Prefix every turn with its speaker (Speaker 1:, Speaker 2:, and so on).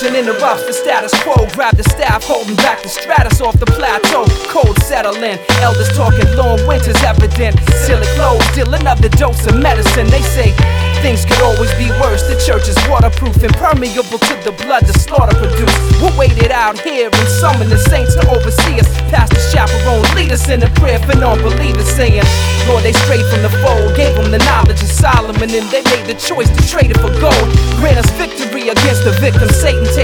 Speaker 1: and interrupts the status quo. Grab the staff, holding back the stratus off the plateau. Cold settling, elders talking long winters evident. Seal it closed, still another dose of medicine. They say things could always be worse. The church is waterproof, impermeable to the blood the slaughter produce. We'll wait it out here and summon the saints to oversee us. Pastor chaperone, lead us in a prayer for non-believers, saying, Lord, they strayed from the fold, gave them the knowledge of Solomon, and they made the choice to trade it for gold. Grant us victory against the victim, Satan.